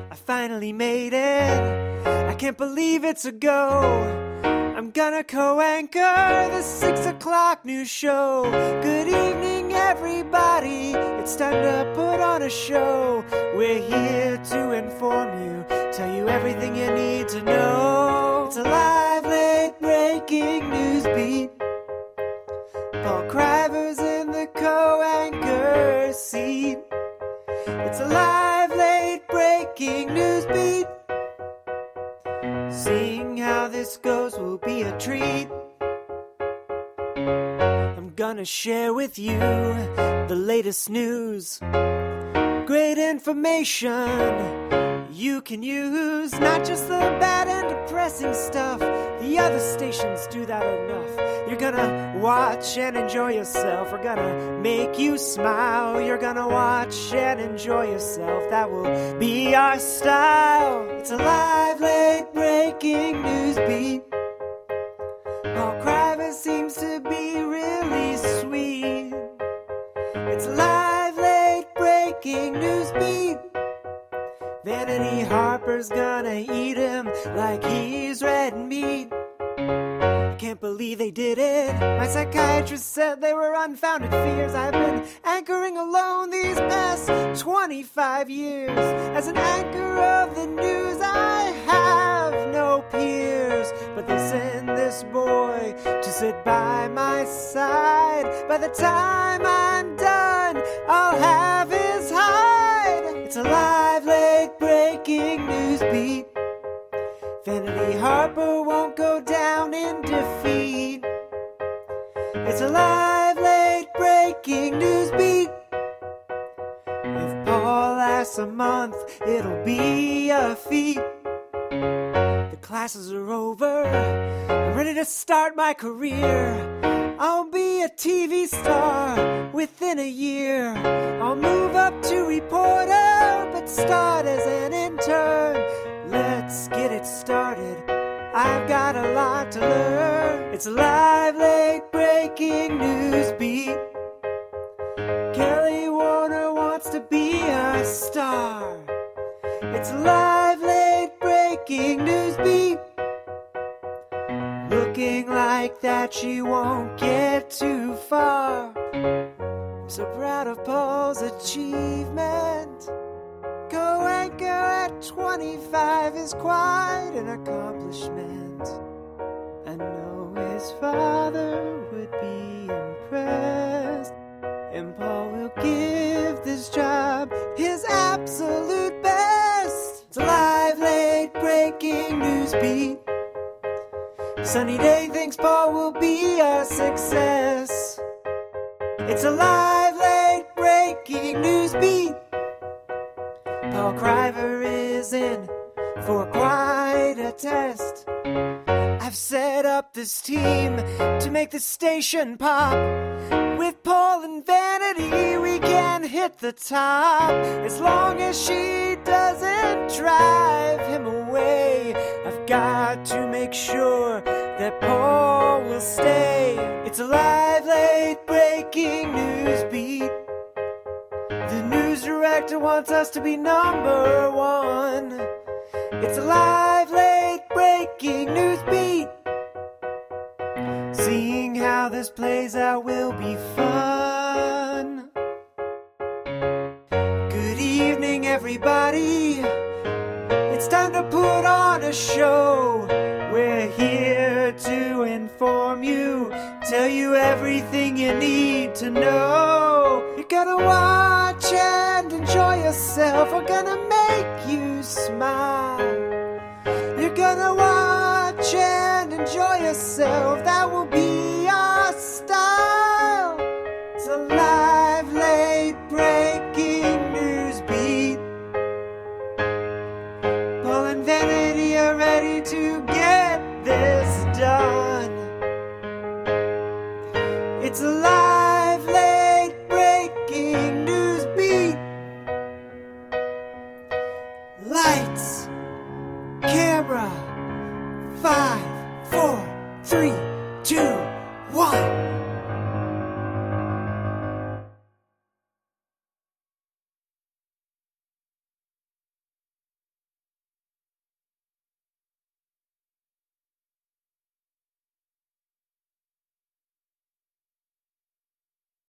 I finally made it. I can't believe it's a go. I'm gonna co-anchor the 6 o'clock news show. Good evening, everybody. It's time to put on a show. We're here to inform you, tell you everything you need to know. It's a live, late breaking news beat. Paul Criver's in the co-anchor seat. It's a live, late breaking news beat. Seeing how this goes will be a treat. I'm gonna share with you the latest news. Great information you can use. Not just the bad and depressing stuff. The other stations do that enough. You're gonna watch and enjoy yourself. We're gonna make you smile. You're gonna watch and enjoy yourself. That will be our style. It's a live, late breaking news beat. Paul Criver seems to be really sweet. It's a live, late breaking news beat. Vanity Harper's gonna eat him like he's red meat. Can't believe they did it. My psychiatrist said they were unfounded fears. I've been anchoring alone these past 25 years. As an anchor of the news, I have no peers. But they send this boy to sit by my side. By the time I'm done, I'll have his hide. It's a live, late breaking news beat. Vanity Harper won't go down in defeat. It's a live, late breaking news beat. If Paul lasts a month, it'll be a feat. The classes are over. I'm ready to start my career. I'll be a TV star within a year. I'll move up to reporter, but start as an intern. Let's get it started. I've got a lot to learn. It's a live, late breaking news beat. Kelly Warner wants to be a star. It's a live, late breaking news beat. Looking like that she won't get too far. I'm so proud of Paul's achievement. Co-anchor at 25 is quite an accomplishment. I know his father would be impressed, and Paul will give this job his absolute best. It's a live, late breaking news beat. Sunny Day thinks Paul will be a success. It's a live, late breaking news beat. Paul Criver is in for quite a test. I've set up this team to make the station pop. With Paul and Vanity, we can hit the top. As long as she doesn't drive him away, I've got to make sure that Paul will stay. It's a live, late breaking news beat. The news director wants us to be number one. It's a live, late breaking news beat. Seeing how this plays out will be fun. Good evening, everybody. It's time to put on a show. We're here to inform you, tell you everything you need to know. You're gonna watch and enjoy yourself. We're gonna make you smile. You're gonna watch and enjoy yourself. That will be our style. It's a live, late break.